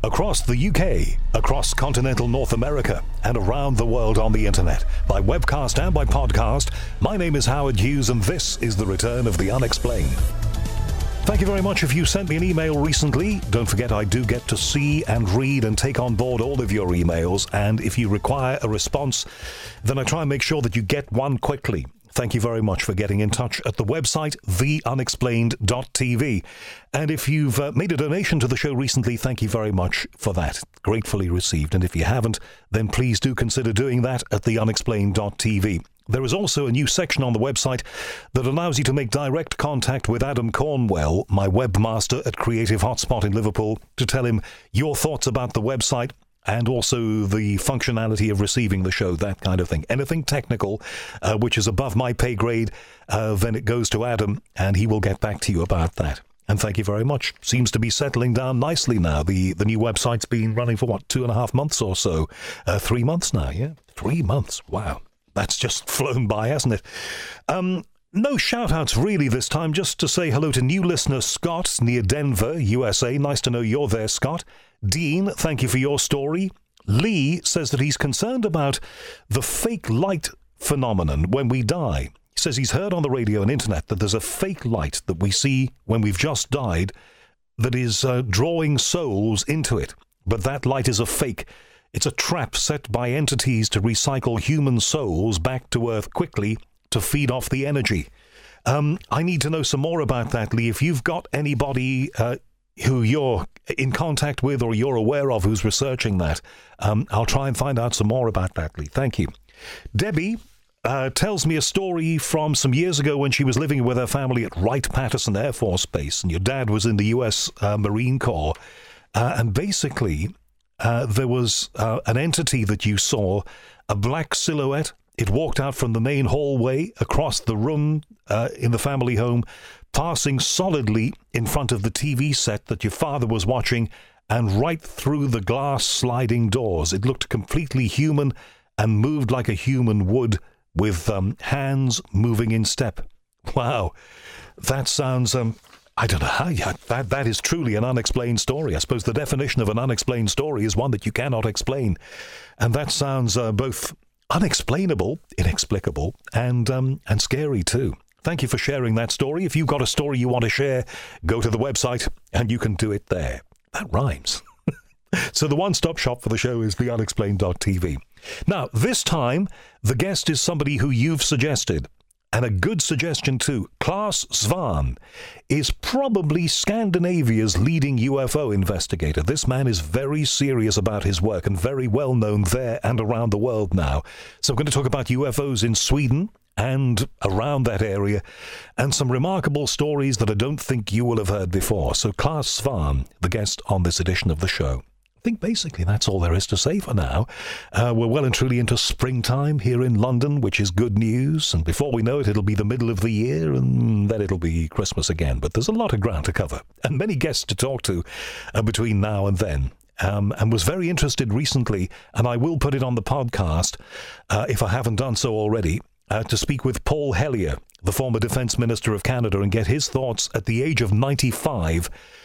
Across the UK, across continental North America, and around the world on the internet, by webcast and by podcast, my name is Howard Hughes, and this is the return of The Unexplained. Thank you very much if you sent me an email recently. Don't forget I do get to see and read and take on board all of your emails, and if you require a response, then I try and make sure that you get one quickly. Thank you very much for getting in touch at the website, theunexplained.tv. And if you've made a donation to the show recently, thank you very much for that. Gratefully received. And if you haven't, then please do consider doing that at theunexplained.tv. There is also a new section on the website that allows you to make direct contact with Adam Cornwell, my webmaster at Creative Hotspot in Liverpool, to tell him your thoughts about the website, and also the functionality of receiving the show, that kind of thing. Anything technical, which is above my pay grade, then it goes to Adam, and he will get back to you about that. And thank you very much. Seems to be settling down nicely now. The new website's been running for, 2.5 months or so? 3 months now, yeah? 3 months. Wow. That's just flown by, hasn't it? No shout-outs really this time, just to say hello to new listener Scott near Denver, USA. Nice to know you're there, Scott. Dean, thank you for your story. Lee says that he's concerned about the fake light phenomenon when we die. He says he's heard on the radio and internet that there's a fake light that we see when we've just died that is drawing souls into it. But that light is a fake. It's a trap set by entities to recycle human souls back to Earth quickly to feed off the energy. I need to know some more about that, Lee. If you've got anybody who you're in contact with or you're aware of who's researching that, I'll try and find out some more about that, Lee. Thank you. Debbie tells me a story from some years ago when she was living with her family at Wright-Patterson Air Force Base, and your dad was in the U.S. Marine Corps. And basically, there was an entity that you saw, a black silhouette. It walked out from the main hallway across the room in the family home, passing solidly in front of the TV set that your father was watching and right through the glass sliding doors. It looked completely human and moved like a human would, with hands moving in step. Wow, that sounds... I don't know how that is truly an unexplained story. I suppose the definition of an unexplained story is one that you cannot explain. And that sounds both unexplainable, inexplicable, and scary too. Thank you for sharing that story. If you've got a story you want to share, go to the website and you can do it there. That rhymes. So the one-stop shop for the show is theunexplained.tv. Now, this time, the guest is somebody who you've suggested. And a good suggestion too. Claes Svahn is probably Scandinavia's leading UFO investigator. This man is very serious about his work and very well known there and around the world now. So I'm going to talk about UFOs in Sweden and around that area, and some remarkable stories that I don't think you will have heard before. So Claes Svahn, the guest on this edition of the show. I think basically that's all there is to say for now. We're well and truly into springtime here in London, which is good news. And before we know it, it'll be the middle of the year, and then it'll be Christmas again. But there's a lot of ground to cover and many guests to talk to between now and then. And was very interested recently, and I will put it on the podcast if I haven't done so already, to speak with Paul Hellyer, the former Defence Minister of Canada, and get his thoughts at the age of 95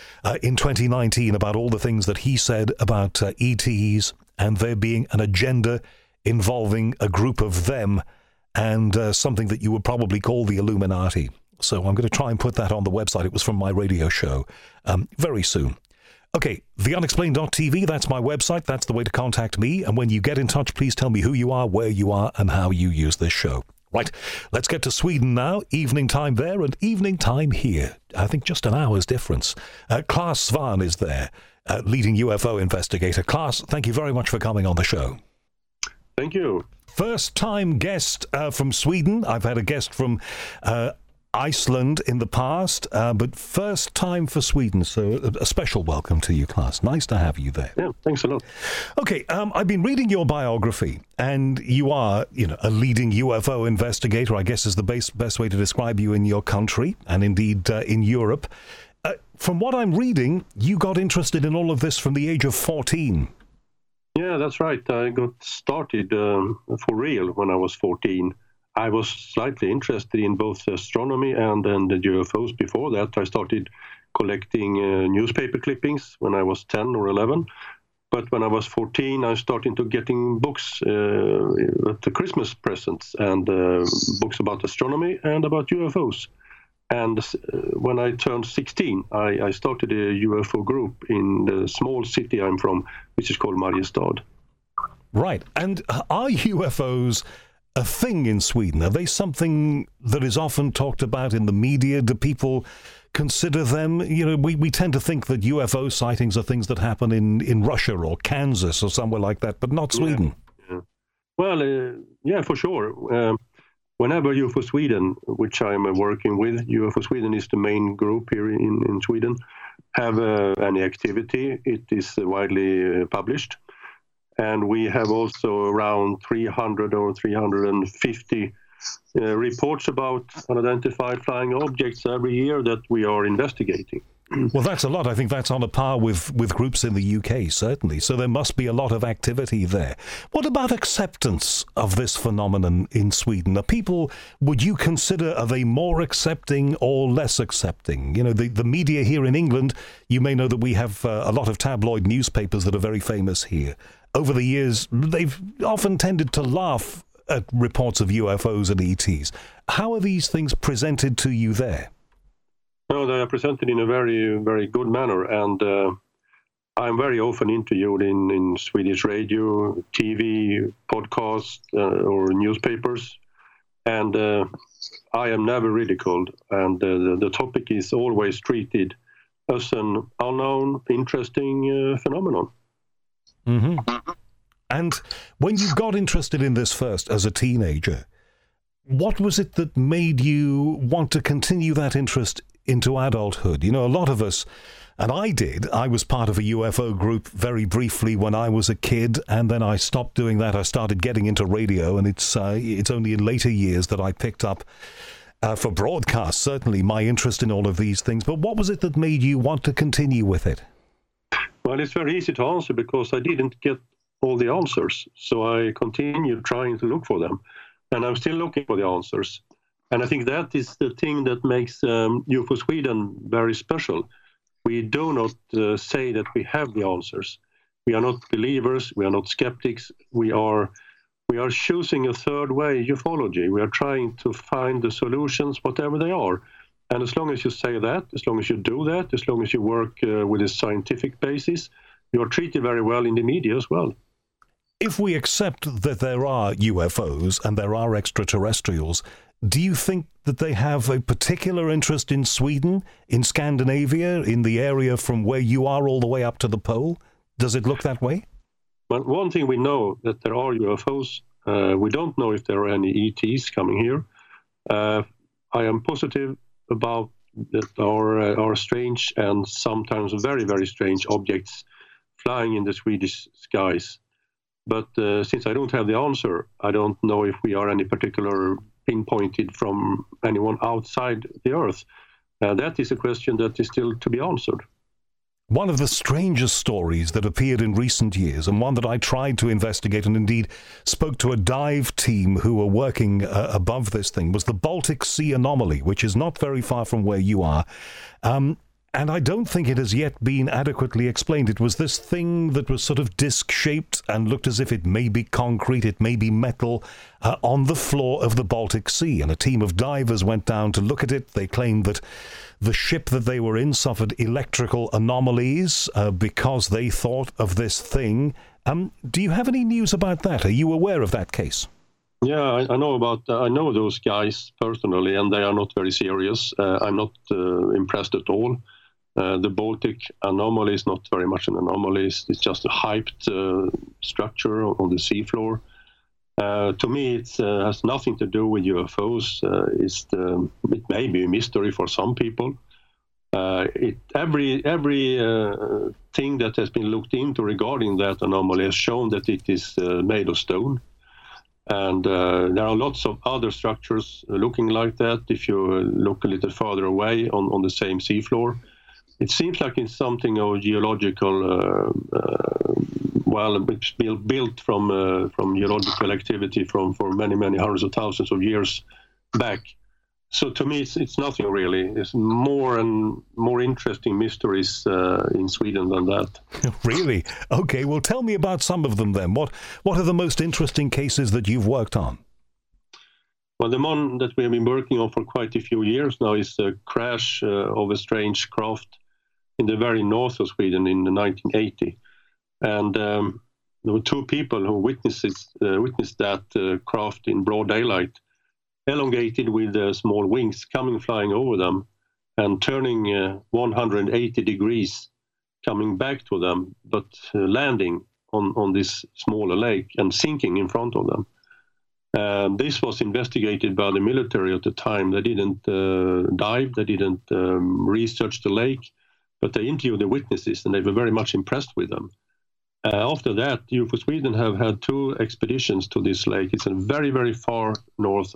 in 2019 about all the things that he said about ETs and there being an agenda involving a group of them and something that you would probably call the Illuminati. So I'm going to try and put that on the website. It was from my radio show very soon. Okay, theunexplained.tv, that's my website. That's the way to contact me. And when you get in touch, please tell me who you are, where you are, and how you use this show. Right, let's get to Sweden now. Evening time there and evening time here. I think just an hour's difference. Claes Svahn is there, leading UFO investigator. Claes, thank you very much for coming on the show. Thank you. First-time guest from Sweden. I've had a guest from Iceland in the past, but first time for Sweden, so a special welcome to you, Claes. Nice to have you there. Yeah, thanks a lot. Okay, I've been reading your biography, and you are, a leading UFO investigator, I guess is the best way to describe you in your country, and indeed in Europe. From what I'm reading, you got interested in all of this from the age of 14. Yeah, that's right. I got started for real when I was 14. I was slightly interested in both astronomy and the UFOs before that. I started collecting newspaper clippings when I was 10 or 11. But when I was 14, I started to getting books at the Christmas presents and books about astronomy and about UFOs. And when I turned 16, I started a UFO group in the small city I'm from, which is called Mariestad. Right. And are UFOs a thing in Sweden? Are they something that is often talked about in the media? Do people consider them? We tend to think that UFO sightings are things that happen in Russia or Kansas or somewhere like that, but not Sweden. Yeah. Well, yeah, for sure. Whenever UFO Sweden, which I'm working with, UFO Sweden is the main group here in Sweden, have any activity, it is widely published. And we have also around 300 or 350 reports about unidentified flying objects every year that we are investigating. Well, that's a lot. I think that's on a par with groups in the UK, certainly. So there must be a lot of activity there. What about acceptance of this phenomenon in Sweden? Would you consider, are they more accepting or less accepting? The media here in England, you may know that we have a lot of tabloid newspapers that are very famous here. Over the years, they've often tended to laugh at reports of UFOs and ETs. How are these things presented to you there? No, they are presented in a very, very good manner, and I'm very often interviewed in Swedish radio, TV, podcasts, or newspapers, and I am never ridiculed, and the topic is always treated as an unknown, interesting phenomenon. Mm-hmm. And when you got interested in this first as a teenager, what was it that made you want to continue that interest into adulthood? A lot of us, and I was part of a UFO group very briefly when I was a kid, and then I stopped doing that. I started getting into radio, and it's only in later years that I picked up, for broadcast, certainly, my interest in all of these things. But what was it that made you want to continue with it? Well, it's very easy to answer because I didn't get all the answers. So I continued trying to look for them. And I'm still looking for the answers. And I think that is the thing that makes UFO Sweden very special. We do not say that we have the answers. We are not believers. We are not skeptics. We are choosing a third way ufology. We are trying to find the solutions, whatever they are. And as long as you say that, as long as you do that, as long as you work with a scientific basis, you are treated very well in the media as well. If we accept that there are UFOs and there are extraterrestrials, do you think that they have a particular interest in Sweden, in Scandinavia, in the area from where you are all the way up to the pole? Does it look that way? Well, one thing we know that there are UFOs. We don't know if there are any ETs coming here. I am positive about that there are strange and sometimes very, very strange objects flying in the Swedish skies. But since I don't have the answer, I don't know if we are any particular pinpointed from anyone outside the Earth. That is a question that is still to be answered. One of the strangest stories that appeared in recent years, and one that I tried to investigate and indeed spoke to a dive team who were working above this thing, was the Baltic Sea anomaly, which is not very far from where you are. And I don't think it has yet been adequately explained. It was this thing that was sort of disc-shaped and looked as if it may be concrete, it may be metal, on the floor of the Baltic Sea. And a team of divers went down to look at it. They claimed that the ship that they were in suffered electrical anomalies because they thought of this thing. Do you have any news about that? Are you aware of that case? Yeah, I know those guys personally, and they are not very serious. I'm not impressed at all. The Baltic anomaly is not very much an anomaly. It's just a hyped structure on the seafloor. To me, it has nothing to do with UFOs. It may be a mystery for some people. Every thing that has been looked into regarding that anomaly has shown that it is made of stone. And there are lots of other structures looking like that. If you look a little further away on the same seafloor, it seems like it's something of geological, it's built from geological activity for many, many hundreds of thousands of years back. So to me, it's nothing really. It's more and more interesting mysteries in Sweden than that. Really? Okay, well, tell me about some of them then. What are the most interesting cases that you've worked on? Well, the one that we have been working on for quite a few years now is a crash of a strange craft in the very north of Sweden in 1980. And there were two people who witnessed that craft in broad daylight, elongated with small wings coming flying over them and turning 180 degrees, coming back to them, but landing on this smaller lake and sinking in front of them. This was investigated by the military at the time. They didn't dive, they didn't research the lake, but they interviewed the witnesses and they were very much impressed with them. After that, UFO Sweden have had two expeditions to this lake. It's a very, very far north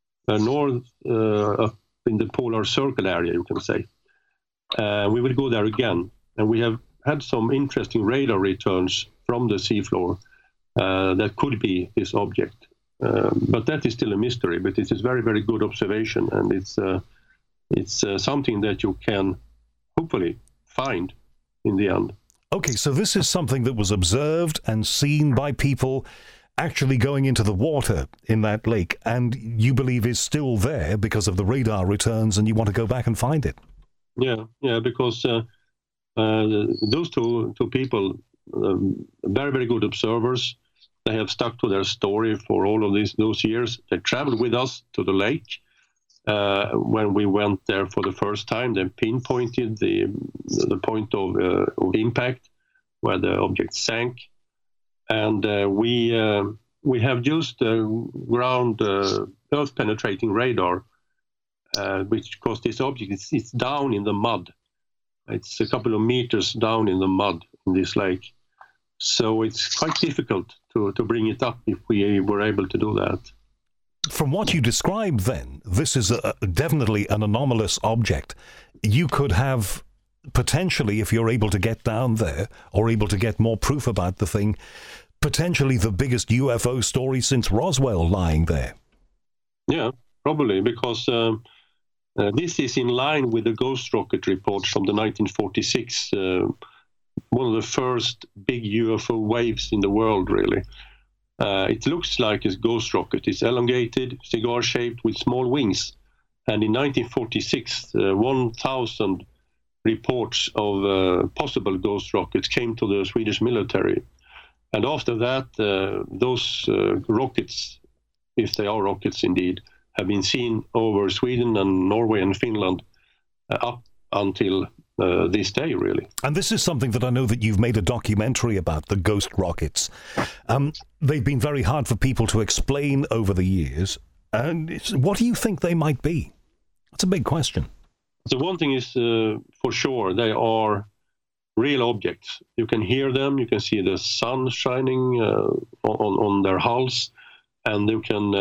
up in the polar circle area, you can say. We will go there again, and we have had some interesting radar returns from the seafloor that could be this object. But that is still a mystery, but it is very, very good observation, and it's something that you can hopefully find in the end. Okay, so this is something that was observed and seen by people actually going into the water in that lake, and you believe is still there because of the radar returns, and you want to go back and find it. Yeah, because those two people, very, very good observers. They have stuck to their story for all of those years. They traveled with us to the lake. When we went there for the first time, they pinpointed the point of impact where the object sank. And we have used ground earth-penetrating radar, because this object it's down in the mud. It's a couple of meters down in the mud in this lake. So it's quite difficult to bring it up if we were able to do that. From what you described then, this is definitely an anomalous object. You could have potentially, if you're able to get down there or able to get more proof about the thing, potentially the biggest UFO story since Roswell lying there. Yeah, probably, because this is in line with the ghost rocket report from the 1946, one of the first big UFO waves in the world, really. It looks like a ghost rocket. It's elongated, cigar-shaped with small wings. And in 1946, 1,000 reports of possible ghost rockets came to the Swedish military. And after that, those rockets, if they are rockets indeed, have been seen over Sweden and Norway and Finland up until this day, really. And this is something that I know that you've made a documentary about, the ghost rockets. They've been very hard for people to explain over the years. And what do you think they might be? That's a big question. So one thing is for sure, they are real objects. You can hear them, you can see the sun shining on their hulls, and you can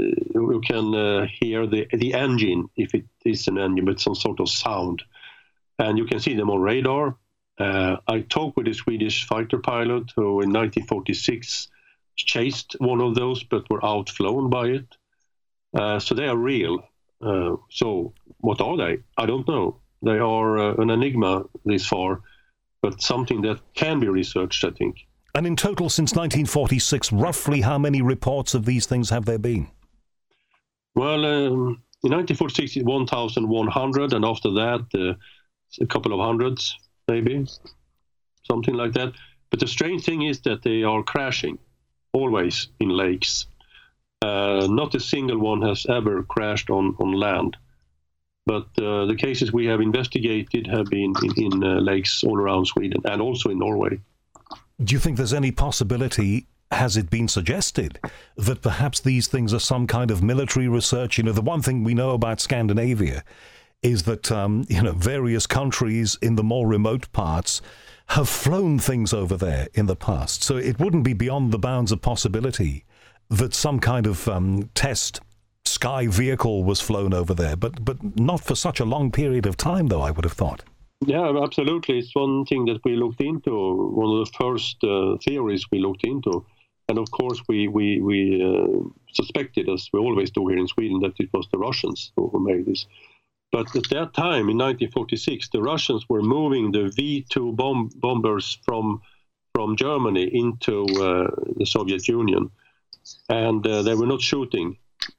hear the engine, if it is an engine, but some sort of sound. And you can see them on radar. I talked with a Swedish fighter pilot who in 1946 chased one of those, but were outflown by it. So they are real. So what are they? I don't know. They are an enigma this far, but something that can be researched, I think. And in total, since 1946, roughly how many reports of these things have there been? Well, in 1946, 1,100, and after that, a couple of hundreds, maybe, something like that. But the strange thing is that they are crashing, always in lakes. Not a single one has ever crashed on land. But the cases we have investigated have been in lakes all around Sweden and also in Norway. Do you think there's any possibility, has it been suggested, that perhaps these things are some kind of military research? You know, the one thing we know about Scandinavia is that, various countries in the more remote parts have flown things over there in the past. So it wouldn't be beyond the bounds of possibility that some kind of test sky vehicle was flown over there, but not for such a long period of time, though, I would have thought. Yeah, absolutely. It's one thing that we looked into, one of the first theories we looked into. And of course, we suspected, as we always do here in Sweden, that it was the Russians who made this. But at that time, in 1946, the Russians were moving the V-2 bombers from Germany into the Soviet Union, and they were not shooting.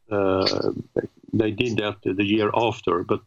They did that the year after, but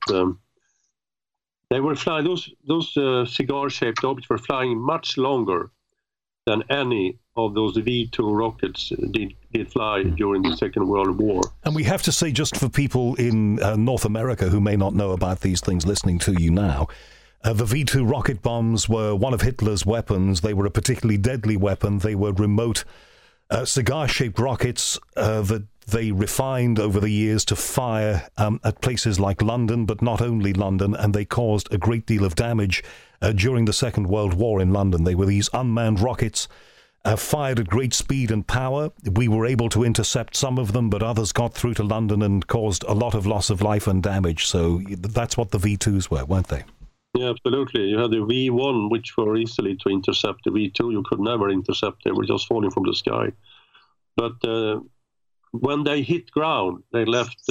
they were flying. Those cigar-shaped objects were flying much longer than any of those V-2 rockets did fly during the Second World War. And we have to say, just for people in North America who may not know about these things listening to you now, the V-2 rocket bombs were one of Hitler's weapons. They were a particularly deadly weapon. They were remote cigar-shaped rockets that they refined over the years to fire at places like London, but not only London, and they caused a great deal of damage during the Second World War in London. They were these unmanned rockets fired at great speed and power. We were able to intercept some of them, but others got through to London and caused a lot of loss of life and damage. So that's what the V-2s were, weren't they? Yeah, absolutely. You had the V-1, which were easily to intercept. The V-2 you could never intercept. They were just falling from the sky. But when they hit ground, they left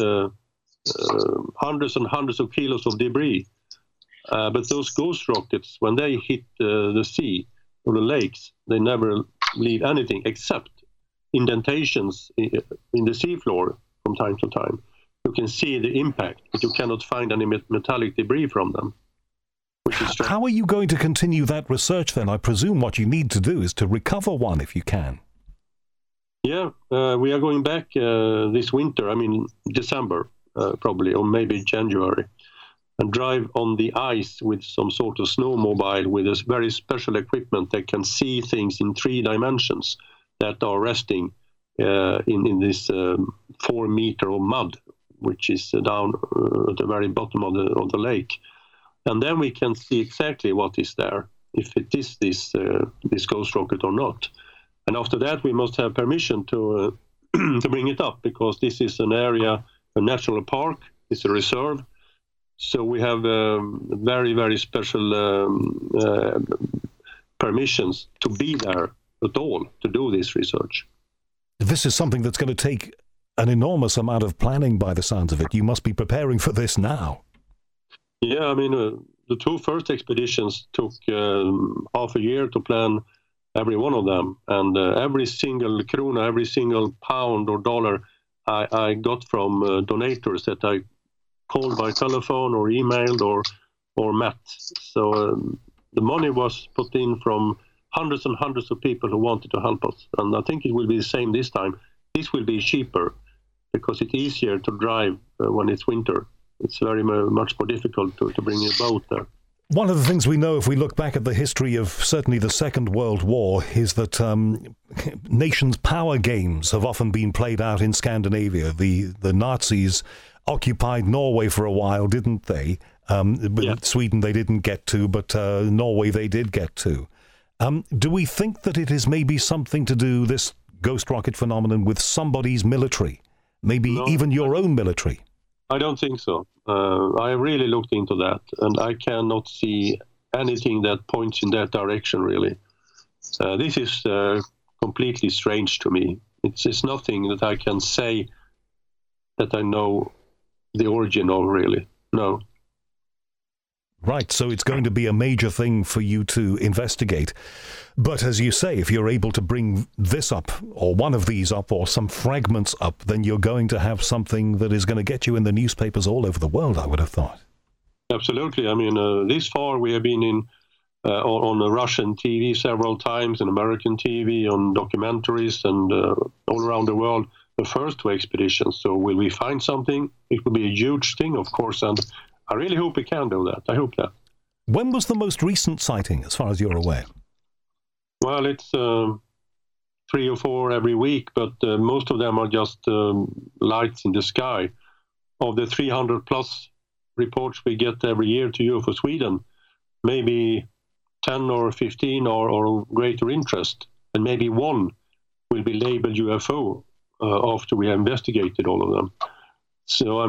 hundreds and hundreds of kilos of debris. But those ghost rockets, when they hit the sea or the lakes, they never leave anything except indentations in the seafloor from time to time. You can see the impact, but you cannot find any metallic debris from them. How are you going to continue that research then? I presume what you need to do is to recover one if you can. Yeah, we are going back this winter, December probably, or maybe January, and drive on the ice with some sort of snowmobile with this very special equipment that can see things in 3 dimensions that are resting in this 4 meter of mud, which is down at the very bottom of the lake. And then we can see exactly what is there, if it is this ghost rocket or not. And after that, we must have permission to to bring it up, because this is an area, a national park, it's a reserve. So we have very, very special permissions to be there at all, to do this research. This is something that's going to take an enormous amount of planning by the sounds of it. You must be preparing for this now. Yeah, the 2 first expeditions took half a year to plan every one of them. And every single krona, every single pound or dollar I got from donators that I called by telephone or emailed or met. So the money was put in from hundreds and hundreds of people who wanted to help us. And I think it will be the same this time. This will be cheaper because it's easier to drive when it's winter. It's very much more difficult to bring a boat there. One of the things we know, if we look back at the history of certainly the Second World War, is that nations' power games have often been played out in Scandinavia. The Nazis occupied Norway for a while, didn't they? Yeah. Sweden they didn't get to, but Norway they did get to. Do we think that it is maybe something to do, this ghost rocket phenomenon, with somebody's military? Maybe even your own military? I don't think so. I really looked into that, and I cannot see anything that points in that direction, really. This is completely strange to me. It's nothing that I can say that I know the origin of, really. No. Right, so it's going to be a major thing for you to investigate. But as you say, if you're able to bring this up, or one of these up, or some fragments up, then you're going to have something that is going to get you in the newspapers all over the world, I would have thought. Absolutely. This far we have been on Russian TV several times, in American TV, on documentaries, and all around the world, the first 2 expeditions. So will we find something? It will be a huge thing, of course, and I really hope we can do that. I hope that. When was the most recent sighting, as far as you're aware? Well, it's 3 or 4 every week, but most of them are just lights in the sky. Of the 300 plus reports we get every year to UFO Sweden, maybe 10 or 15 are of greater interest, and maybe 1 will be labeled UFO after we have investigated all of them. So,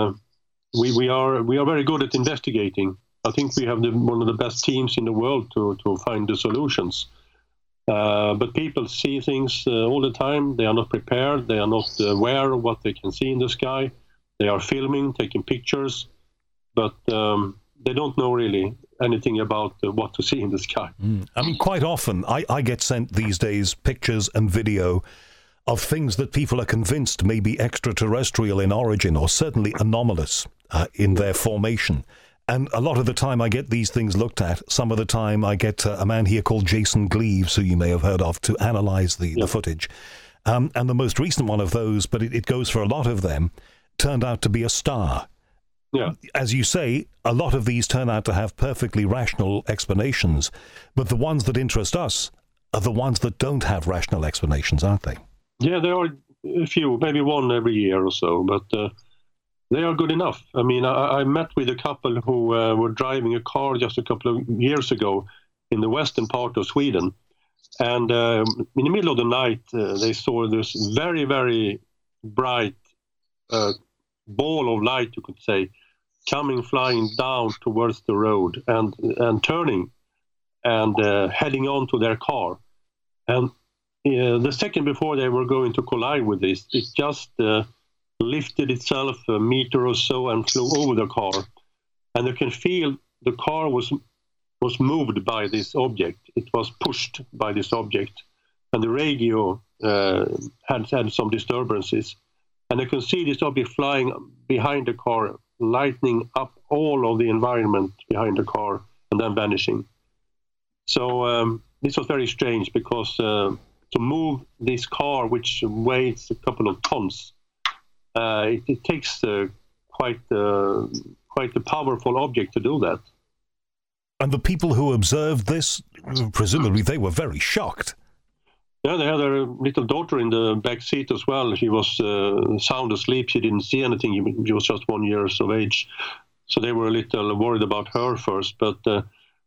we are very good at investigating. I think we have one of the best teams in the world to find the solutions. But people see things all the time. They are not prepared. They are not aware of what they can see in the sky. They are filming, taking pictures, but they don't know really anything about what to see in the sky. I mean, quite often I get sent these days pictures and video of things that people are convinced may be extraterrestrial in origin, or certainly anomalous in their formation. And a lot of the time I get these things looked at. Some of the time I get a man here called Jason Gleaves, who you may have heard of, to analyse the footage. And the most recent one of those, but it goes for a lot of them, turned out to be a star. Yeah. As you say, a lot of these turn out to have perfectly rational explanations, but the ones that interest us are the ones that don't have rational explanations, aren't they? Yeah, there are a few, maybe one every year or so, but they are good enough. I mean, I met with a couple who were driving a car just a couple of years ago in the western part of Sweden. And in the middle of the night, they saw this very, very bright ball of light, you could say, flying down towards the road and turning and heading on to their car. And the second before they were going to collide with this, it just lifted itself a meter or so and flew over the car. And you can feel the car was moved by this object. It was pushed by this object. And the radio had some disturbances. And you can see this object flying behind the car, lighting up all of the environment behind the car and then vanishing. So this was very strange because to move this car, which weighs a couple of tons, it takes quite a powerful object to do that. And the people who observed this, presumably they were very shocked. Yeah, they had a little daughter in the back seat as well. She was sound asleep. She didn't see anything. She was just 1 year of age. So they were a little worried about her first. But the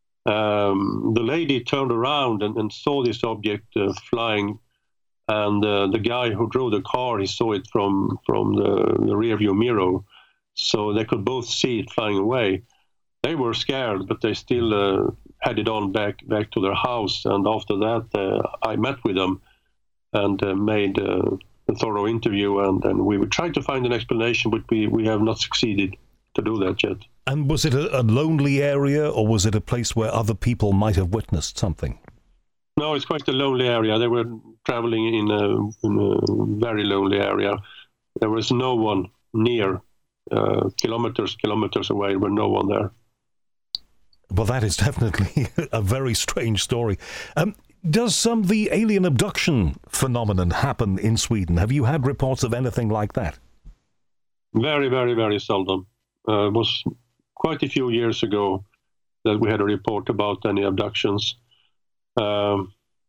lady turned around and saw this object flying. And the guy who drove the car, he saw it from the rearview mirror. So they could both see it flying away. They were scared, but they still headed on back to their house. And after that, I met with them and made a thorough interview. And we would try to find an explanation, but we have not succeeded to do that yet. And was it a lonely area, or was it a place where other people might have witnessed something? No, it's quite a lonely area. They were traveling in a very lonely area. There was no one near, kilometers away. There were no one there. Well, that is definitely a very strange story. Does the alien abduction phenomenon happen in Sweden? Have you had reports of anything like that? Very, very, very seldom. It was quite a few years ago that we had a report about any abductions. The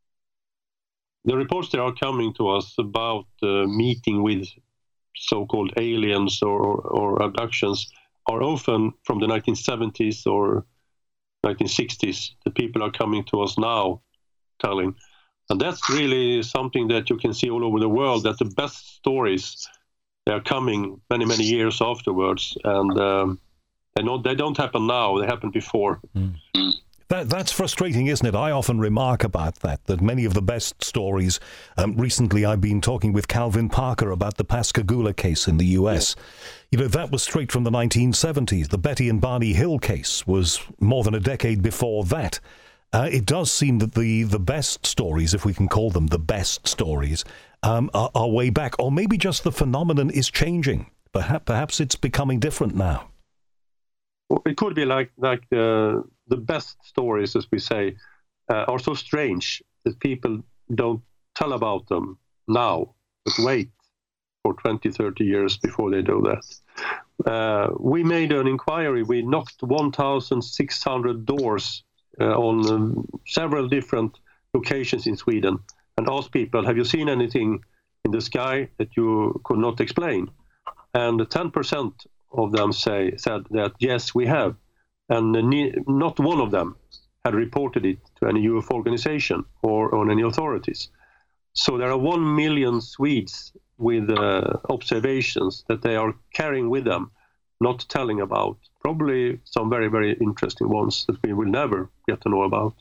reports that are coming to us about meeting with so-called aliens or abductions are often from the 1970s or 1960s. The people are coming to us now telling. And that's really something that you can see all over the world, that the best stories, they are coming many, many years afterwards. And they don't happen now, they happened before. That's frustrating, isn't it? I often remark about that many of the best stories, recently I've been talking with Calvin Parker about the Pascagoula case in the US. Yeah. You know, that was straight from the 1970s. The Betty and Barney Hill case was more than a decade before that. It does seem that the best stories, if we can call them the best stories, are way back. Or maybe just the phenomenon is changing. Perhaps it's becoming different now. Well, it could be like the best stories, as we say, are so strange that people don't tell about them now, but wait for 20, 30 years before they do that. We made an inquiry. We knocked 1,600 doors on several different locations in Sweden and asked people, have you seen anything in the sky that you could not explain? And 10% of them said that, yes, we have. And not one of them had reported it to any UFO organization or on any authorities. So there are 1 million Swedes with observations that they are carrying with them, not telling about. Probably some very, very interesting ones that we will never get to know about.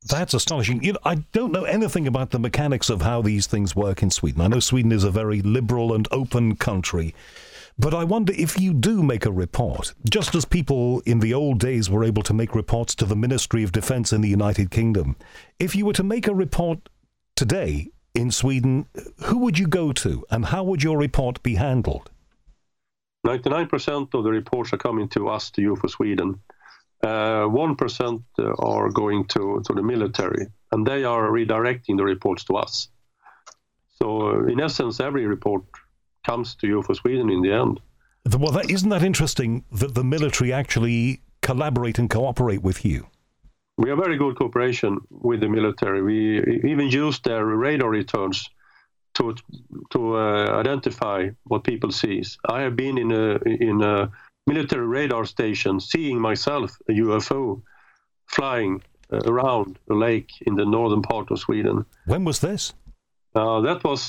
That's astonishing. I don't know anything about the mechanics of how these things work in Sweden. I know Sweden is a very liberal and open country. But I wonder if you do make a report, just as people in the old days were able to make reports to the Ministry of Defence in the United Kingdom, if you were to make a report today in Sweden, who would you go to and how would your report be handled? 99% of the reports are coming to us, to UFO Sweden. 1% are going to the military, and they are redirecting the reports to us. So in essence, every report comes to UFO Sweden in the end. Well, isn't that interesting that the military actually collaborate and cooperate with you? We have very good cooperation with the military. We even use their radar returns to identify what people see. I have been in a military radar station seeing myself a UFO flying around the lake in the northern part of Sweden. When was this? That was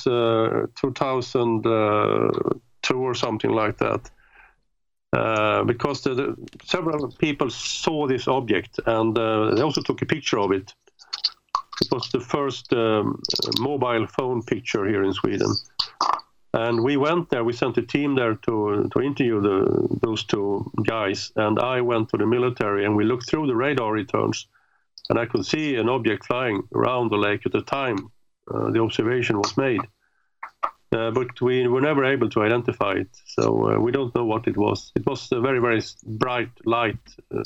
2002 or something like that. Because several people saw this object and they also took a picture of it. It was the first mobile phone picture here in Sweden. And we went there, we sent a team there to interview those two guys. And I went to the military and we looked through the radar returns. And I could see an object flying around the lake at the time the observation was made. But we were never able to identify it. So we don't know what it was. It was a very, very bright light,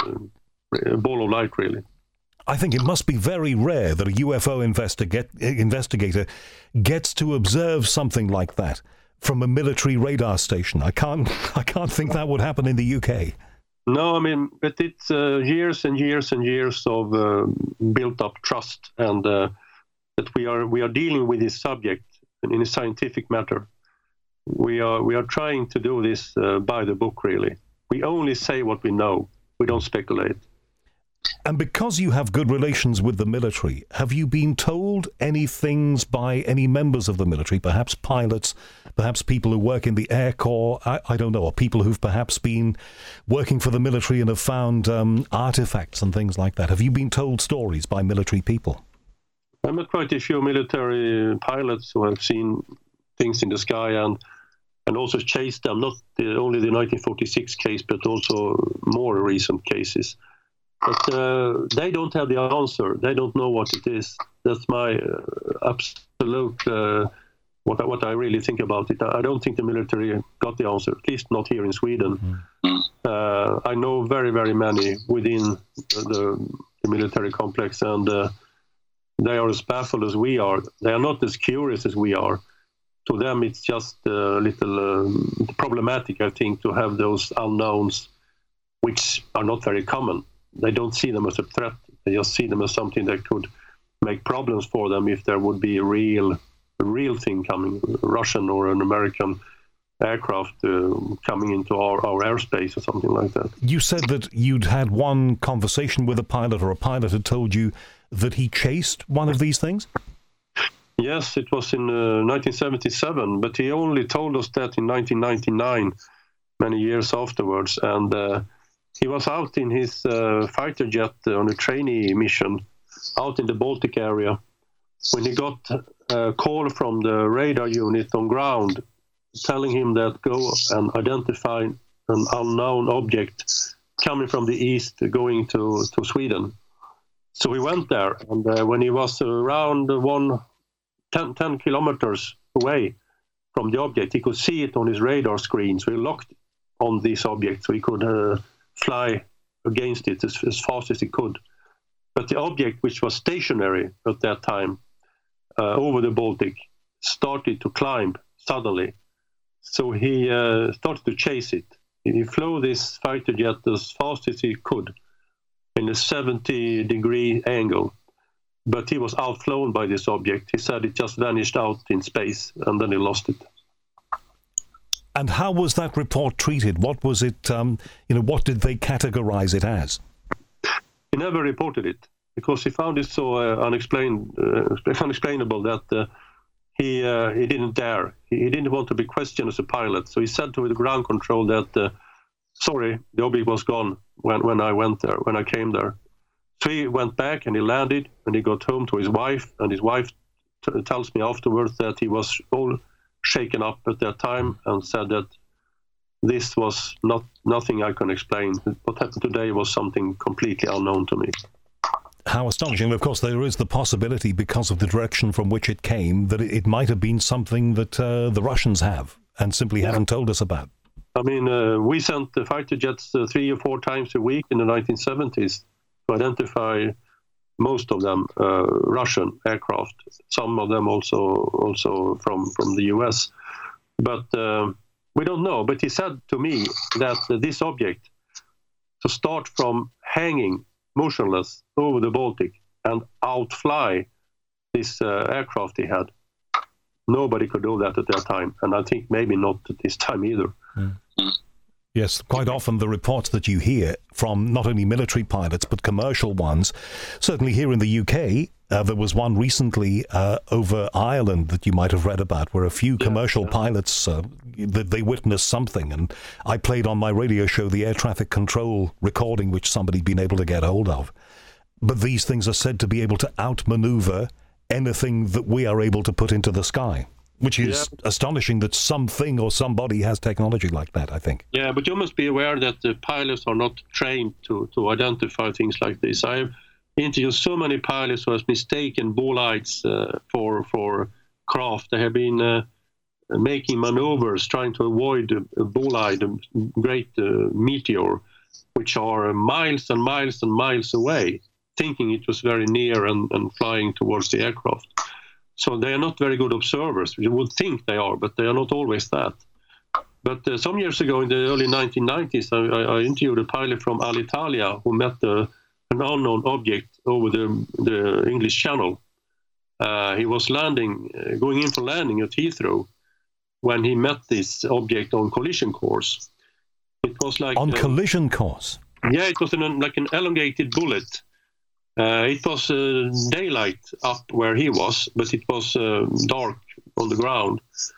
a ball of light, really. I think it must be very rare that a UFO investigator gets to observe something like that from a military radar station. I can't think that would happen in the UK. No, I mean, but it's years and years and years of built-up trust, and that we are dealing with this subject in a scientific matter. We are trying to do this by the book, really. We only say what we know. We don't speculate. And because you have good relations with the military, have you been told any things by any members of the military, perhaps pilots, perhaps people who work in the Air Corps, I don't know, or people who've perhaps been working for the military and have found artifacts and things like that? Have you been told stories by military people? I met quite a few military pilots who have seen things in the sky and also chased them, not only the 1946 case, but also more recent cases. But they don't have the answer. They don't know what it is. That's my absolute, what I really think about it. I don't think the military got the answer, at least not here in Sweden. Mm-hmm. I know very, very many within the military complex, and they are as baffled as we are. They are not as curious as we are. To them, it's just a little problematic, I think, to have those unknowns, which are not very common. They don't see them as a threat. They just see them as something that could make problems for them if there would be a real thing coming, a Russian or an American aircraft coming into our airspace or something like that. You said that you'd had one conversation with a pilot, or a pilot had told you that he chased one of these things? Yes, it was in 1977, but he only told us that in 1999, many years afterwards. And he was out in his fighter jet on a trainee mission out in the Baltic area when he got a call from the radar unit on ground telling him that go and identify an unknown object coming from the east going to Sweden. So we went there, and when he was around 10 kilometers away from the object, he could see it on his radar screen. So he locked on this object so he could fly against it as fast as he could. But the object, which was stationary at that time over the Baltic, started to climb suddenly. So he started to chase it. He flew this fighter jet as fast as he could in a 70-degree angle. But he was outflown by this object. He said it just vanished out in space, and then he lost it. And how was that report treated? What was it, what did they categorize it as? He never reported it because he found it so unexplainable that he didn't dare. He didn't want to be questioned as a pilot. So he said to the ground control that, sorry, the object was gone when I went there, when I came there. So he went back and he landed and he got home to his wife, and his wife tells me afterwards that he was all shaken up at that time and said that this was nothing I can explain. What happened today was something completely unknown to me. How astonishing. Of course, there is the possibility, because of the direction from which it came, that it might have been something that the Russians have and simply haven't told us about. I mean, we sent the fighter jets 3 or 4 times a week in the 1970s to identify most of them Russian aircraft, some of them also from the US. But we don't know. But he said to me that this object, to start from hanging motionless over the Baltic and outfly this aircraft he had, nobody could do that at that time. And I think maybe not at this time either. Mm. Yes, quite often the reports that you hear from not only military pilots but commercial ones, certainly here in the UK, there was one recently over Ireland that you might have read about, where a few commercial pilots, they witnessed something, and I played on my radio show the air traffic control recording which somebody'd been able to get hold of. But these things are said to be able to outmaneuver anything that we are able to put into the sky. Which is astonishing that something or somebody has technology like that, I think. Yeah, but you must be aware that the pilots are not trained to identify things like this. I've interviewed so many pilots who have mistaken bolides for craft. They have been making maneuvers, trying to avoid a bolide, a great meteor, which are miles and miles and miles away, thinking it was very near and flying towards the aircraft. So they are not very good observers. You would think they are, but they are not always that. But some years ago, in the early 1990s, I interviewed a pilot from Alitalia who met an unknown object over the English Channel. He was going in for landing at Heathrow when he met this object on collision course. It was like on collision course. Yeah, it was like an elongated bullet. It was daylight up where he was, but it was dark on the ground.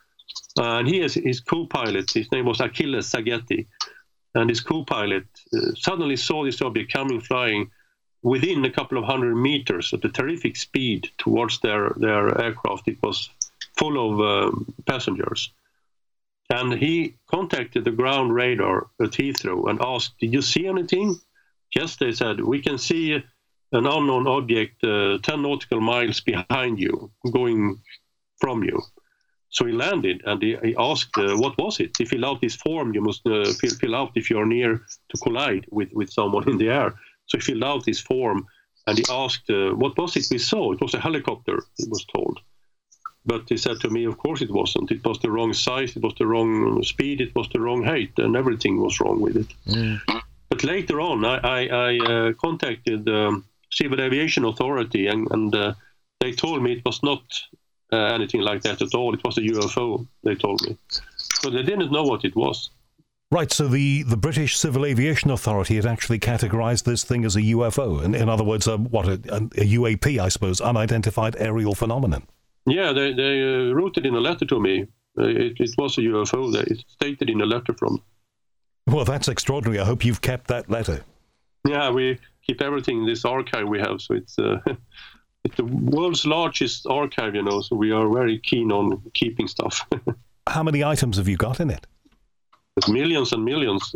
And his co-pilot, his name was Achilles Sagetti, and his co-pilot suddenly saw this object coming flying within a couple of 100 meters at a terrific speed towards their aircraft. It was full of passengers. And he contacted the ground radar at Heathrow and asked, "Did you see anything?" Yes, they said, "We can see an unknown object 10 nautical miles behind you, going from you." So he landed and he asked, what was it? He filled out this form you must fill out if you're near to collide with someone in the air. So he filled out this form and he asked, what was it we saw? It was a helicopter, he was told. But he said to me, of course it wasn't. It was the wrong size, it was the wrong speed, it was the wrong height, and everything was wrong with it. Mm. But later on, I contacted Civil Aviation Authority, and they told me it was not anything like that at all. It was a UFO, they told me. So they didn't know what it was. Right, so the British Civil Aviation Authority had actually categorised this thing as a UFO. And in other words, a UAP, I suppose, unidentified aerial phenomenon. Yeah, they wrote it in a letter to me. It was a UFO. It stated in a letter from. Well, that's extraordinary. I hope you've kept that letter. Yeah, we keep everything in this archive we have. So it's the world's largest archive, so we are very keen on keeping stuff. How many items have you got in it? There's millions and millions.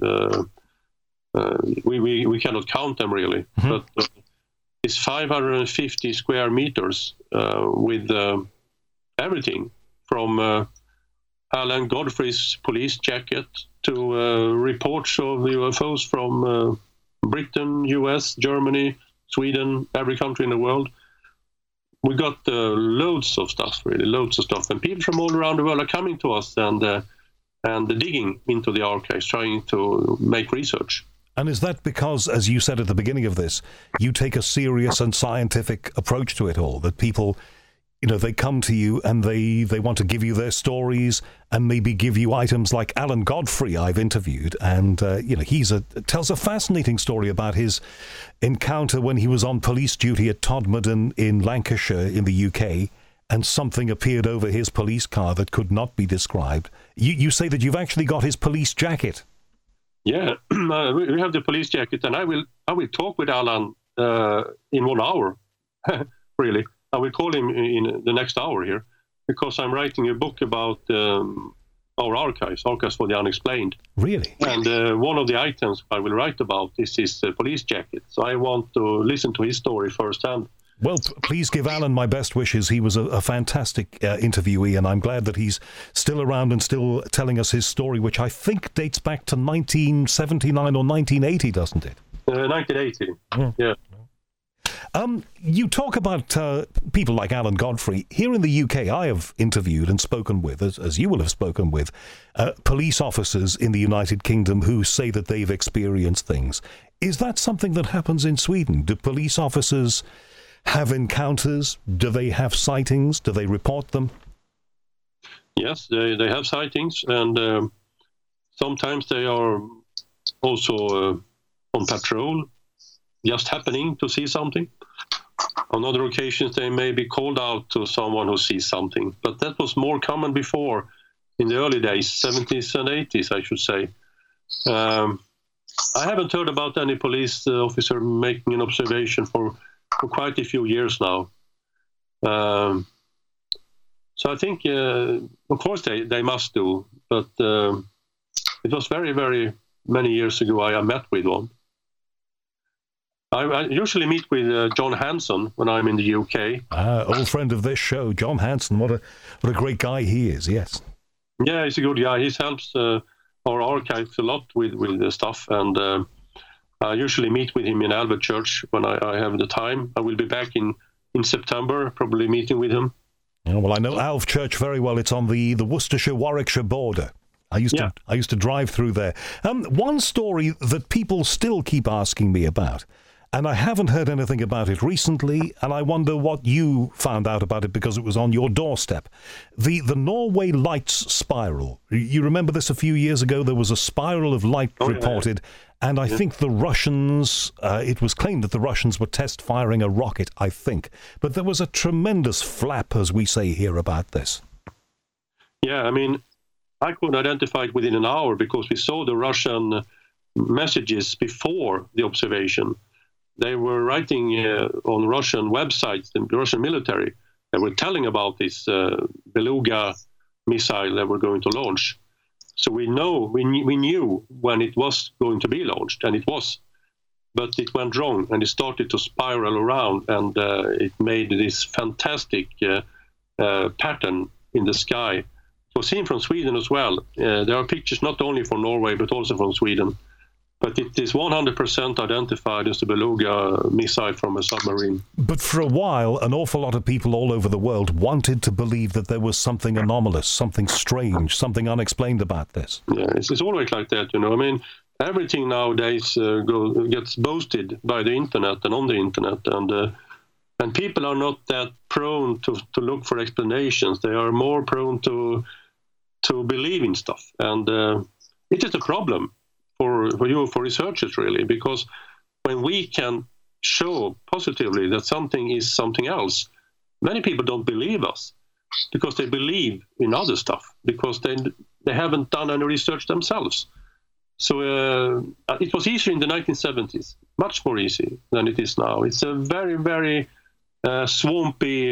We cannot count them really, but it's 550 square meters with everything from Alan Godfrey's police jacket to reports of UFOs from Britain, US, Germany, Sweden, every country in the world. We got loads of stuff, really, loads of stuff. And people from all around the world are coming to us and digging into the archives, trying to make research. And is that because, as you said at the beginning of this, you take a serious and scientific approach to it all, that people, they come to you and they want to give you their stories and maybe give you items like Alan Godfrey I've interviewed, and he tells a fascinating story about his encounter when he was on police duty at Todmorden in Lancashire in the UK, and something appeared over his police car that could not be described. You say that you've actually got his police jacket. Yeah, we have the police jacket, and I will talk with Alan in 1 hour, really. I will call him in the next hour here, because I'm writing a book about our archives for the unexplained. Really? And one of the items I will write about is his police jacket. So I want to listen to his story firsthand. Well, please give Alan my best wishes. He was a fantastic interviewee, and I'm glad that he's still around and still telling us his story, which I think dates back to 1979 or 1980, doesn't it? 1980, yeah. You talk about people like Alan Godfrey. Here in the UK, I have interviewed and spoken with, as you will have spoken with, police officers in the United Kingdom who say that they've experienced things. Is that something that happens in Sweden? Do police officers have encounters? Do they have sightings? Do they report them? Yes, they have sightings, and sometimes they are also on patrol, just happening to see something. On other occasions, they may be called out to someone who sees something. But that was more common before, in the early days, 70s and 80s, I should say. I haven't heard about any police officer making an observation for quite a few years now. So I think, of course, they must do. But it was very, very many years ago I met with one. I usually meet with John Hanson when I'm in the UK. Old friend of this show, John Hanson. What a great guy he is, yes. Yeah, he's a good guy. He helps our archives a lot with the stuff. And I usually meet with him in Albert Church when I have the time. I will be back in September, probably meeting with him. Yeah, well, I know Alf Church very well. It's on the Worcestershire-Warwickshire border. I used to drive through there. One story that people still keep asking me about, and I haven't heard anything about it recently, and I wonder what you found out about it because it was on your doorstep. The Norway Lights spiral. You remember this a few years ago? There was a spiral of light reported, and I think the Russians, it was claimed that the Russians were test firing a rocket, I think. But there was a tremendous flap, as we say here, about this. Yeah, I mean, I could identify it within an hour because we saw the Russian messages before the observation. They were writing on Russian websites, the Russian military. They were telling about this Beluga missile they were going to launch. So we knew when it was going to be launched, and it was. But it went wrong, and it started to spiral around, and it made this fantastic pattern in the sky. It was seen from Sweden as well. There are pictures not only from Norway, but also from Sweden. But it is 100% identified as the Beluga missile from a submarine. But for a while, an awful lot of people all over the world wanted to believe that there was something anomalous, something strange, something unexplained about this. Yeah, it's always like that, you know. I mean, everything nowadays gets boasted by the internet and on the internet, and people are not that prone to look for explanations. They are more prone to believe in stuff, and it is a problem for researchers, really, because when we can show positively that something is something else, many people don't believe us because they believe in other stuff because they haven't done any research themselves. So it was easier in the 1970s, much more easy than it is now. It's a very, very swampy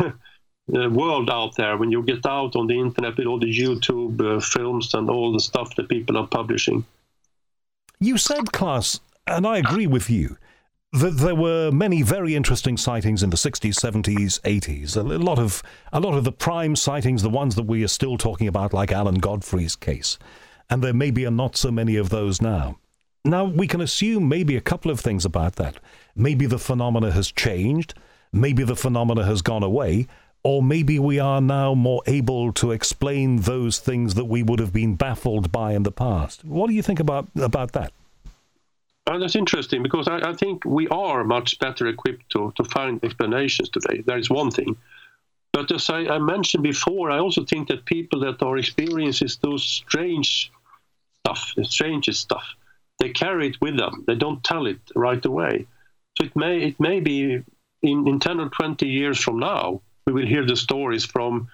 world out there when you get out on the internet with all the YouTube films and all the stuff that people are publishing. You said, Claes, and I agree with you, that there were many very interesting sightings in the 60s, 70s, 80s. A lot of the prime sightings, the ones that we are still talking about, like Alan Godfrey's case. And there maybe are not so many of those now. Now, we can assume maybe a couple of things about that. Maybe the phenomena has changed. Maybe the phenomena has gone away. Or maybe we are now more able to explain those things that we would have been baffled by in the past. What do you think about that? That's interesting, because I think we are much better equipped to find explanations today. That is one thing. But as I mentioned before, I also think that people that are experiencing those strange stuff, the strangest stuff, they carry it with them. They don't tell it right away. So it may be in 10 or 20 years from now, we will hear the stories from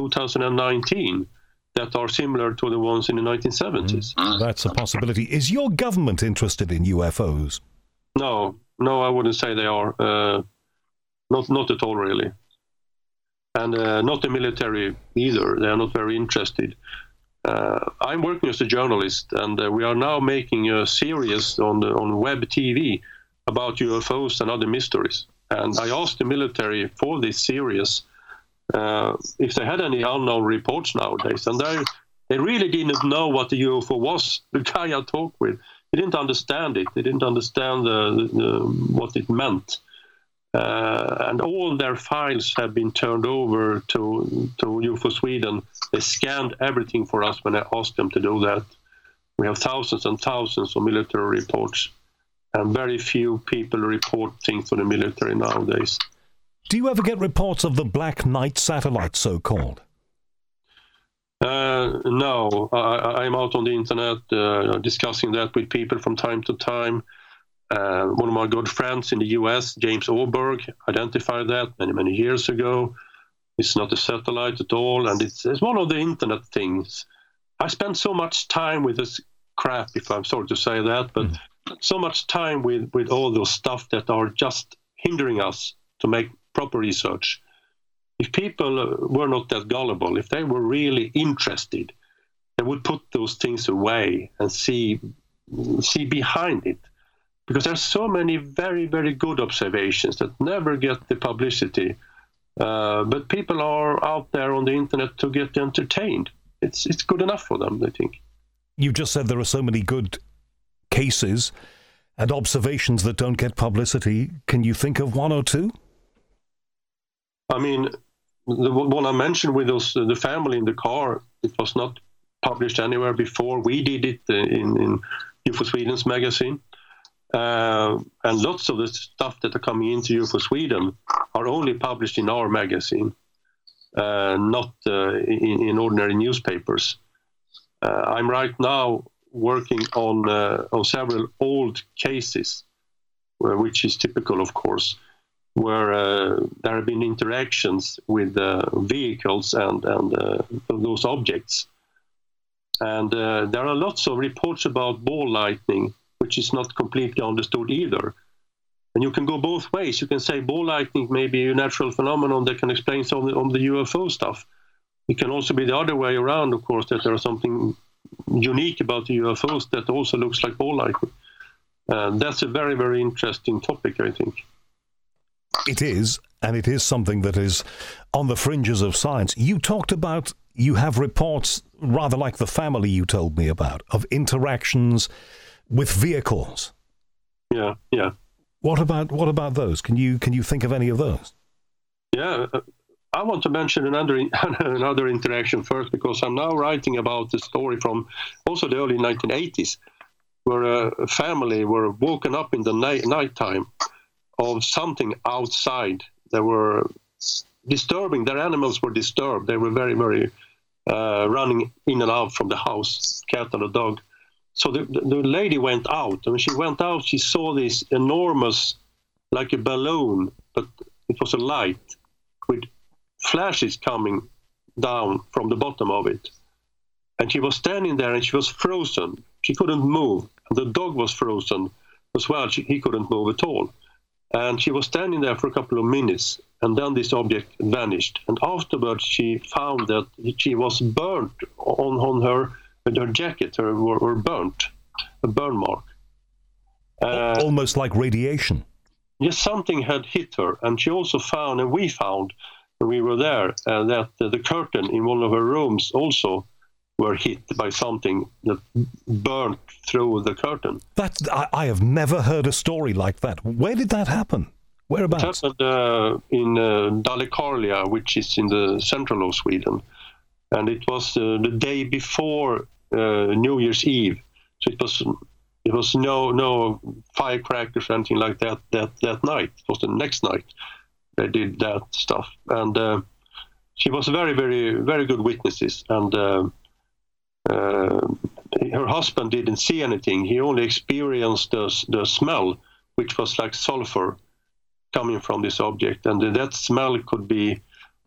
2019 that are similar to the ones in the 1970s. That's a possibility. Is your government interested in UFOs? No, I wouldn't say they are. Not at all, really. And not the military either. They are not very interested. I'm working as a journalist, and we are now making a series on web TV about UFOs and other mysteries. And I asked the military for this series if they had any unknown reports nowadays, and they really didn't know what the UFO was. The guy I talked with, he didn't understand it. They didn't understand what it meant. And all their files have been turned over to UFO Sweden. They scanned everything for us when I asked them to do that. We have thousands and thousands of military reports, and very few people report things to the military nowadays. Do you ever get reports of the Black Knight satellite, so-called? No. I'm out on the internet discussing that with people from time to time. One of my good friends in the US, James Oberg, identified that many years ago. It's not a satellite at all, and it's one of the internet things. I spend so much time with this crap, if I'm sorry to say that, but so much time with all those stuff that are just hindering us to make proper research. If people were not that gullible, if they were really interested, they would put those things away and see behind it. Because there's so many very, very good observations that never get the publicity. But people are out there on the internet to get entertained. It's good enough for them, I think. You just said there are so many good cases and observations that don't get publicity. Can you think of one or two? I mean, the one I mentioned with the family in the car, it was not published anywhere before. We did it in UFO Sweden's magazine. And lots of the stuff that are coming into UFO Sweden are only published in our magazine, not in ordinary newspapers. I'm right now working on several old cases, which is typical, of course, where there have been interactions with vehicles and those objects. And there are lots of reports about ball lightning, which is not completely understood either. And you can go both ways. You can say ball lightning may be a natural phenomenon that can explain some of the UFO stuff. It can also be the other way around, of course, that there is something unique about the UFOs that also looks like ball lightning. That's a very, very interesting topic, I think. It is, and it is something that is on the fringes of science. You talked about, you have reports, rather like the family you told me about, of interactions with vehicles. Yeah. What about those? Can you think of any of those? Yeah, I want to mention another interaction first, because I'm now writing about the story from also the early 1980s, where a family were woken up in the nighttime of something outside. They were disturbing. Their animals were disturbed. They were very, very running in and out from the house, cat and a dog. So the lady went out, and when she went out, she saw this enormous, like a balloon, but it was a light with flashes coming down from the bottom of it. And she was standing there, and she was frozen. She couldn't move. And the dog was frozen as well. He couldn't move at all. And she was standing there for a couple of minutes, and then this object vanished. And afterwards, she found that she was burnt on her jacket, were burnt, a burn mark. Almost like radiation. Yes, something had hit her. And she also found, and we found, when we were there, that the curtain in one of her rooms also were hit by something that burnt through the curtain. I have never heard a story like that. Where did that happen? Whereabouts? It happened in Dalekarlia, which is in the central of Sweden. And it was the day before New Year's Eve. So it was no firecrackers or anything like that night. It was the next night they did that stuff. And she was very, very, very good witnesses. And her husband didn't see anything. He only experienced the smell, which was like sulfur coming from this object. And that smell could be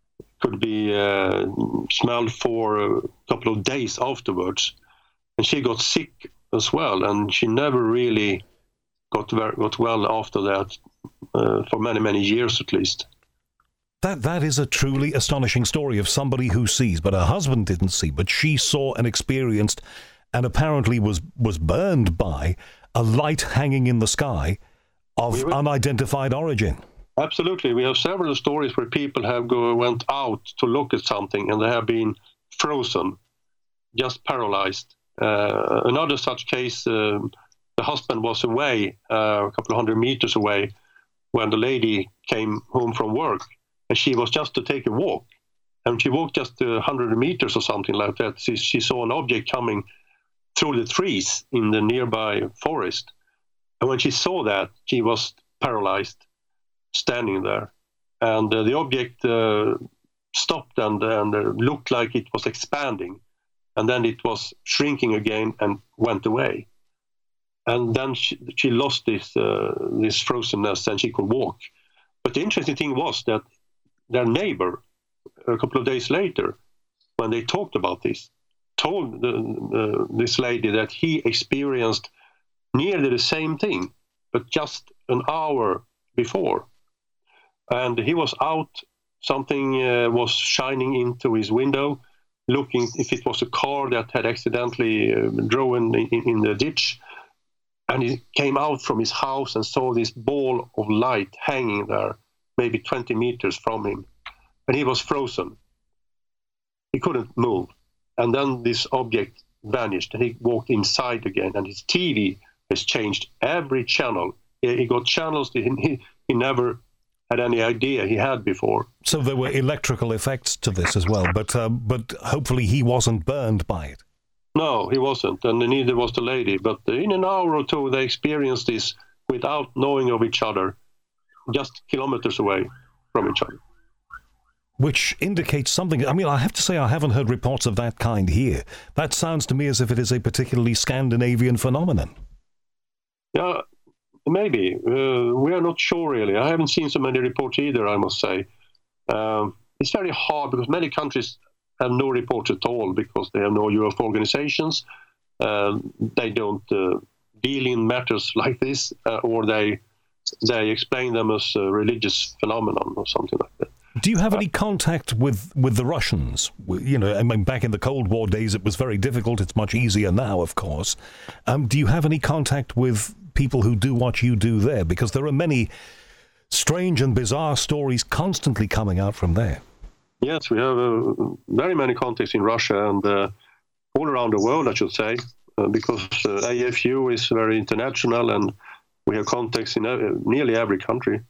smelled for a couple of days afterwards. And she got sick as well, and she never really got well after that, for many years at least. That is a truly astonishing story of somebody who sees, but her husband didn't see, but she saw and experienced and apparently was burned by a light hanging in the sky of unidentified origin. Absolutely. We have several stories where people went out to look at something and they have been frozen, just paralyzed. Another such case, the husband was away, a couple of 100 meters away, when the lady came home from work, and she was just to take a walk. And she walked just 100 meters or something like that. She saw an object coming through the trees in the nearby forest. And when she saw that, she was paralyzed, standing there. And the object stopped and looked like it was expanding. And then it was shrinking again and went away. And then she lost this frozenness and she could walk. But the interesting thing was that their neighbor, a couple of days later, when they talked about this, told this lady that he experienced nearly the same thing, but just an hour before. And he was out, something was shining into his window, looking if it was a car that had accidentally driven in the ditch. And he came out from his house and saw this ball of light hanging there, maybe 20 meters from him. And he was frozen. He couldn't move. And then this object vanished and he walked inside again. And his TV has changed every channel. He got channels that he never had any idea he had before. So there were electrical effects to this as well, but hopefully he wasn't burned by it. No, he wasn't, and neither was the lady. But in an hour or two, they experienced this without knowing of each other, just kilometers away from each other. Which indicates something. I mean, I have to say I haven't heard reports of that kind here. That sounds to me as if it is a particularly Scandinavian phenomenon. Yeah, maybe. We are not sure, really. I haven't seen so many reports either, I must say. It's very hard because many countries have no reports at all because they have no UFO organizations. They don't deal in matters like this, or they explain them as a religious phenomenon or something like that. Do you have any contact with the Russians? You know, I mean, back in the Cold War days, it was very difficult. It's much easier now, of course. Do you have any contact with people who do what you do there? Because there are many strange and bizarre stories constantly coming out from there. Yes, we have very many contacts in Russia and all around the world, I should say, because AFU is very international and we have contacts in nearly every country.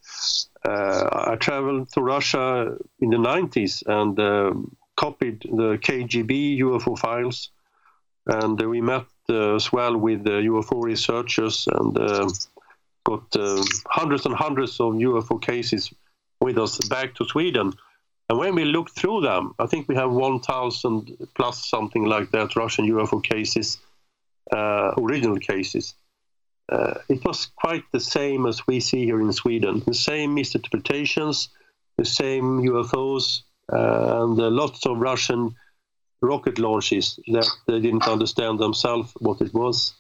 I traveled to Russia in the 90s and copied the KGB UFO files. And we met as well with UFO researchers and got hundreds and hundreds of UFO cases with us back to Sweden. And when we looked through them, I think we have 1,000 plus something like that Russian UFO cases, original cases. It was quite the same as we see here in Sweden. The same misinterpretations, the same UFOs, and lots of Russian rocket launches that they didn't understand themselves what it was.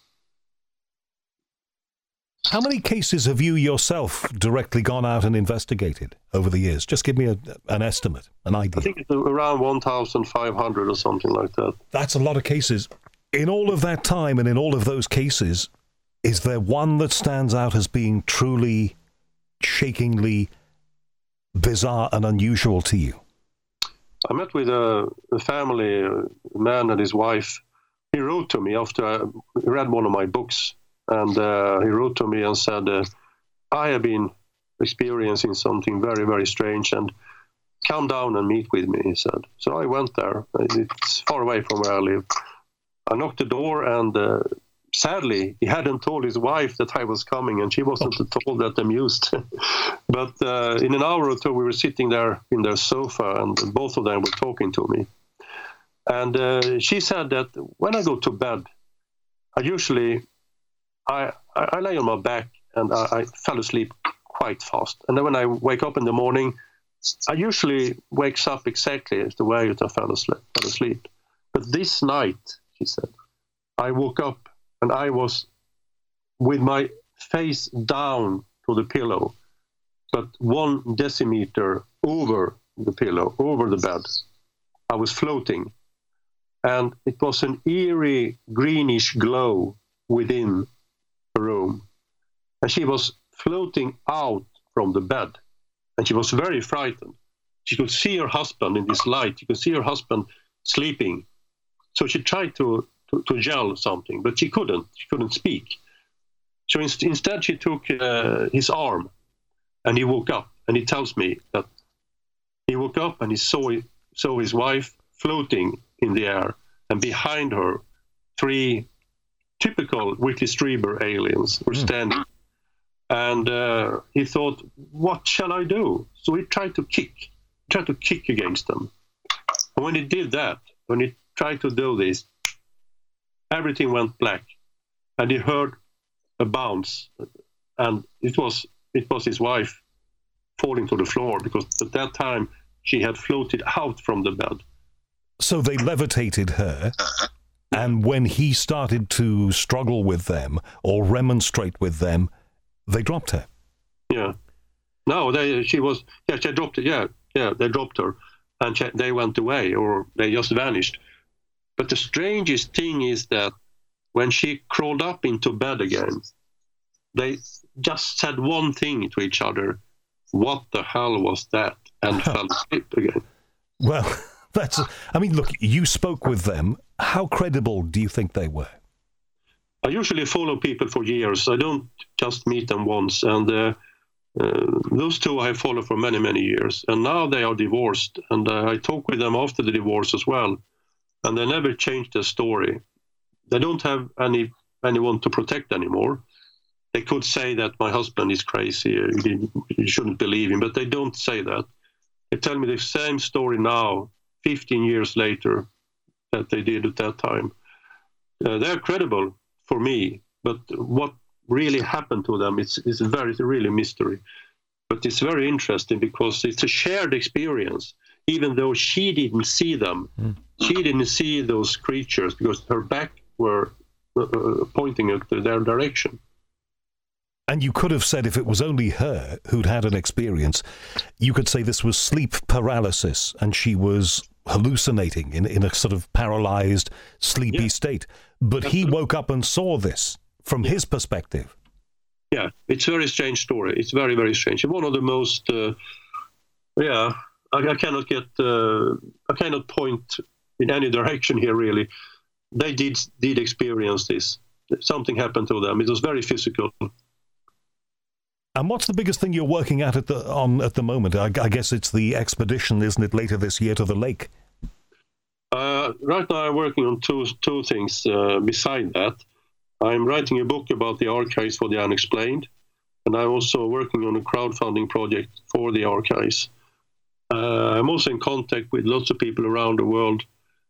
How many cases have you yourself directly gone out and investigated over the years? Just give me an estimate, an idea. I think it's around 1,500 or something like that. That's a lot of cases. In all of that time and in all of those cases, is there one that stands out as being truly, shakingly bizarre and unusual to you? I met with a family, a man and his wife. He wrote to me after I read one of my books. And he wrote to me and said, I have been experiencing something very, very strange, and come down and meet with me, he said. So I went there. It's far away from where I live. I knocked the door, and sadly, he hadn't told his wife that I was coming, and she wasn't at all that amused. But in an hour or two, we were sitting there in their sofa, and both of them were talking to me. And she said that when I go to bed, I usually... I lay on my back and I fell asleep quite fast. And then when I wake up in the morning, I usually wakes up exactly as the way that I fell asleep. But this night, she said, I woke up and I was with my face down to the pillow, but 1 decimeter over the pillow, over the bed. I was floating, and it was an eerie greenish glow within the room. And she was floating out from the bed, and she was very frightened. She could see her husband in this light. You could see her husband sleeping. So she tried to yell something, but she couldn't. She couldn't speak. So instead, she took his arm, and he woke up. And he tells me that he woke up and he saw his wife floating in the air, and behind her, 3 typical Whitley Strieber aliens were standing. And he thought, what shall I do? So he tried to kick against them. And when he did that, when he tried to do this, everything went black. And he heard a bounce. And it was his wife falling to the floor, because at that time she had floated out from the bed. So they levitated her, and when he started to struggle with them or remonstrate with them, they dropped her. Yeah. No, they dropped it. Yeah, they dropped her, and they went away, or they just vanished. But the strangest thing is that when she crawled up into bed again, they just said one thing to each other: "What the hell was that?" and fell asleep again. Well, look, you spoke with them. How credible do you think they were? I usually follow people for years. I don't just meet them once. And those 2 I follow for many, many years. And now they are divorced. And I talk with them after the divorce as well. And they never changed their story. They don't have anyone to protect anymore. They could say that my husband is crazy, you shouldn't believe him, but they don't say that. They tell me the same story now, 15 years later, that they did at that time. They're credible for me, but what really happened to them is really a mystery. But it's very interesting because it's a shared experience, even though she didn't see them. She didn't see those creatures because her back were pointing at their direction. And you could have said, if it was only her who'd had an experience, you could say this was sleep paralysis and she was hallucinating in a sort of paralyzed, sleepy state. But he woke up and saw this from his perspective. Yeah, it's a very strange story. It's very, very strange. One of the most, I cannot point in any direction here, really. They did experience this. Something happened to them. It was very physical. And what's the biggest thing you're working at the moment? I guess it's the expedition, isn't it, later this year to the lake? Right now I'm working on two things. Beside that, I'm writing a book about the archives for the unexplained, and I'm also working on a crowdfunding project for the archives. I'm also in contact with lots of people around the world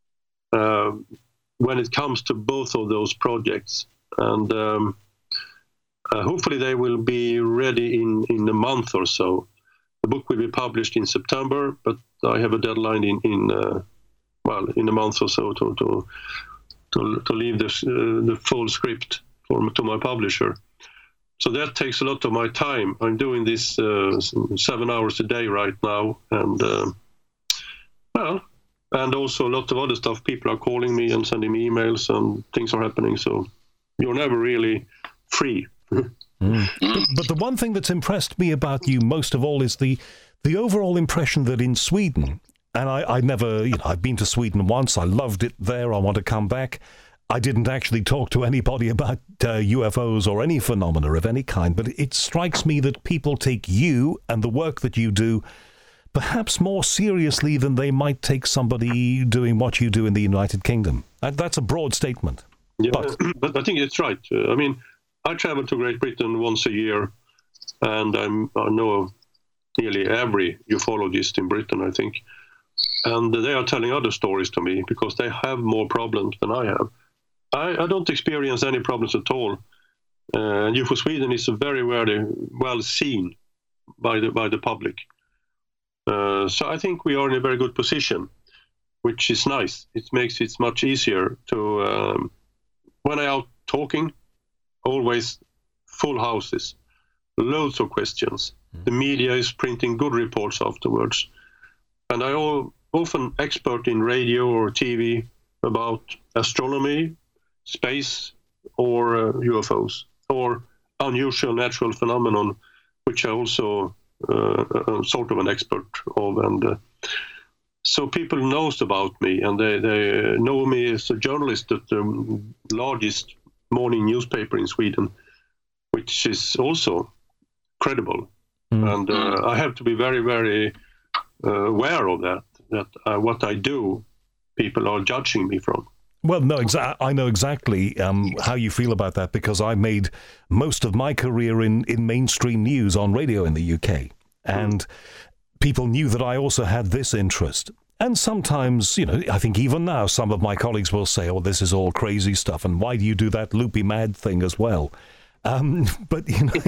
when it comes to both of those projects. And hopefully they will be ready in a month or so. The book will be published in September, but I have a deadline in a month or so to leave the full script to my publisher. So that takes a lot of my time. I'm doing this 7 hours a day right now, and and also a lot of other stuff. People are calling me and sending me emails, and things are happening. So you're never really free. But the one thing that's impressed me about you most of all is the overall impression that in Sweden, and I never, I've been to Sweden once, I loved it there, I want to come back. I didn't actually talk to anybody about UFOs or any phenomena of any kind, but it strikes me that people take you and the work that you do perhaps more seriously than they might take somebody doing what you do in the United Kingdom. That's a broad statement. Yeah, but I think it's right. I travel to Great Britain once a year, and I know nearly every ufologist in Britain, I think. And they are telling other stories to me because they have more problems than I have. I don't experience any problems at all. And UFO Sweden is very, very well seen by the public. So I think we are in a very good position, which is nice. It makes it much easier to, when I'm out talking, always full houses, loads of questions. The media is printing good reports afterwards. And I often expert in radio or TV about astronomy, space, or UFOs, or unusual natural phenomenon, which I also sort of an expert of. And so people knows about me, and they know me as a journalist at the largest morning newspaper in Sweden, which is also credible. And I have to be very, very aware of that what I do, people are judging me from. Well, no, I know exactly how you feel about that, because I made most of my career in mainstream news on radio in the UK. And people knew that I also had this interest. And sometimes, I think even now, some of my colleagues will say, oh, this is all crazy stuff, and why do you do that loopy mad thing as well? But,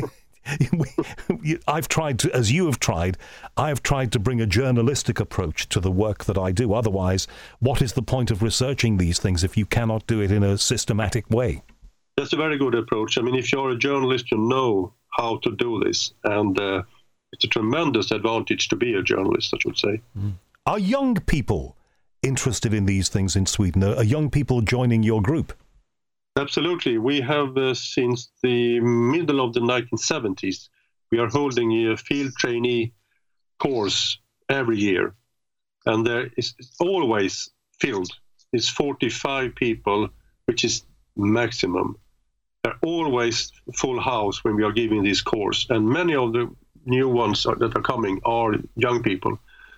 I've tried to, as you have tried, I have tried to bring a journalistic approach to the work that I do. Otherwise, what is the point of researching these things if you cannot do it in a systematic way? That's a very good approach. I mean, if you're a journalist, you know how to do this. And it's a tremendous advantage to be a journalist, I should say. Are young people interested in these things in Sweden? Are young people joining your group? Absolutely. We have, since the middle of the 1970s, we are holding a field trainee course every year. And there is always filled. It's 45 people, which is maximum. They're always full house when we are giving this course. And many of the new ones that are coming are young people.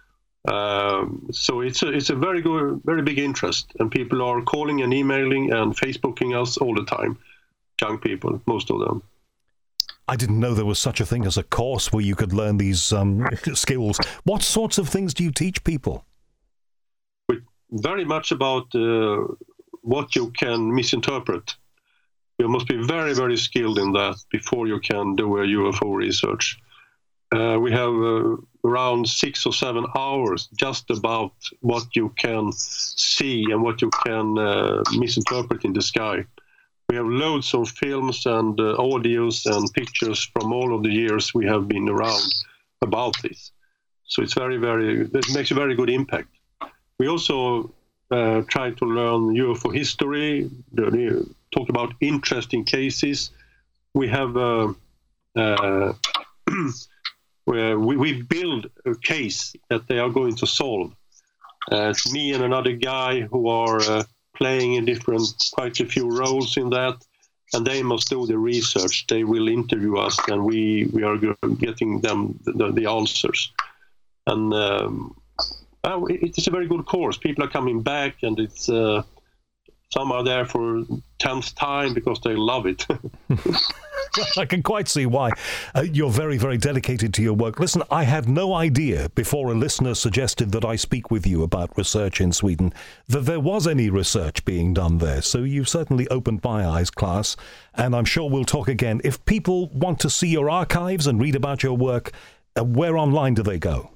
So it's a very good, very big interest, and people are calling and emailing and Facebooking us all the time. Young people, most of them. I didn't know there was such a thing as a course where you could learn these skills. What sorts of things do you teach people? Very much about what you can misinterpret. You must be very, very skilled in that before you can do a UFO research. We have around 6 or 7 hours just about what you can see and what you can misinterpret in the sky. We have loads of films and audios and pictures from all of the years we have been around about this. So it's it makes a very good impact. We also try to learn UFO history, talk about interesting cases. We have where we build a case that they are going to solve. It's me and another guy who are playing in quite a few roles in that, and they must do the research. They will interview us, and we are getting them the answers. And it's a very good course. People are coming back, and it's some are there for 10th time because they love it. I can quite see why. You're very, very dedicated to your work. Listen, I had no idea before a listener suggested that I speak with you about research in Sweden that there was any research being done there. So you've certainly opened my eyes, Claes, and I'm sure we'll talk again. If people want to see your archives and read about your work, where online do they go?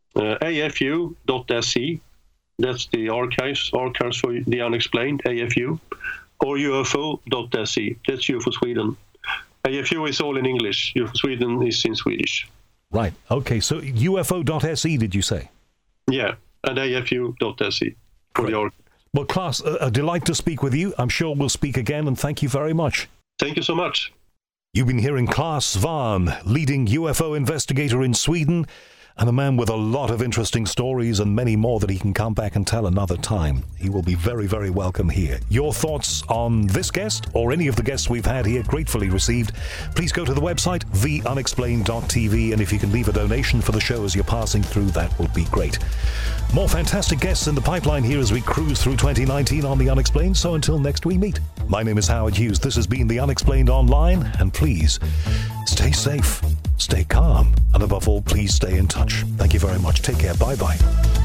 AFU.se. That's the archives for the unexplained, AFU. Or UFO.se. That's UFO Sweden. AFU is all in English. UFO Sweden is in Swedish. Right. Okay. So UFO.se, did you say? Yeah. And AFU.se for the archive. Well, Claes, a delight to speak with you. I'm sure we'll speak again, and thank you very much. Thank you so much. You've been hearing Claes Svahn, leading UFO investigator in Sweden, and a man with a lot of interesting stories and many more that he can come back and tell another time. He will be very, very welcome here. Your thoughts on this guest or any of the guests we've had here, gratefully received. Please go to the website, theunexplained.tv, and if you can leave a donation for the show as you're passing through, that will be great. More fantastic guests in the pipeline here as we cruise through 2019 on The Unexplained, so until next we meet. My name is Howard Hughes. This has been The Unexplained Online, and please, stay safe, stay calm, and above all, please stay in touch. Thank you very much. Take care. Bye-bye.